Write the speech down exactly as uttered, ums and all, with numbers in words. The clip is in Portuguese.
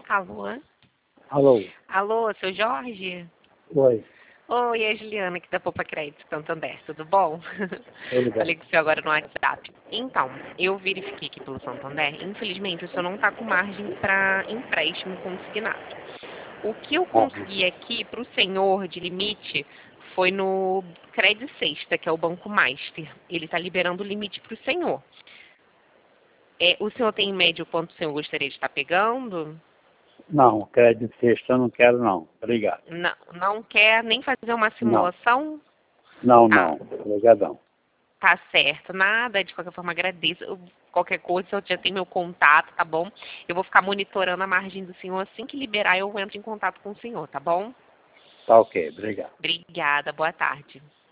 Alô? Alô? Alô, seu Jorge? Oi, Oi, é a Juliana aqui da Poupa Crédito Santander, tudo bom? tudo Falei bem. com o senhor agora no WhatsApp. Então, eu verifiquei aqui pelo Santander, infelizmente o senhor não está com margem para empréstimo consignado. O que eu Ah, consegui aqui para o senhor de limite foi no Credit Sexta, que é o Banco Master. Ele está liberando o limite para o senhor. É, o senhor tem em média o quanto o senhor gostaria de estar pegando? não, crédito sexta eu não quero não. Obrigado. Não, não quer nem fazer uma Não, simulação? não, Tá, não. Obrigadão. tá certo. Nada, de qualquer forma, agradeço. Eu- Qualquer coisa, eu já tenho meu contato, tá bom? Eu vou ficar monitorando a margem do senhor. Assim que liberar, eu entro em contato com o senhor, tá bom? Tá ok, obrigado. Obrigada, boa tarde.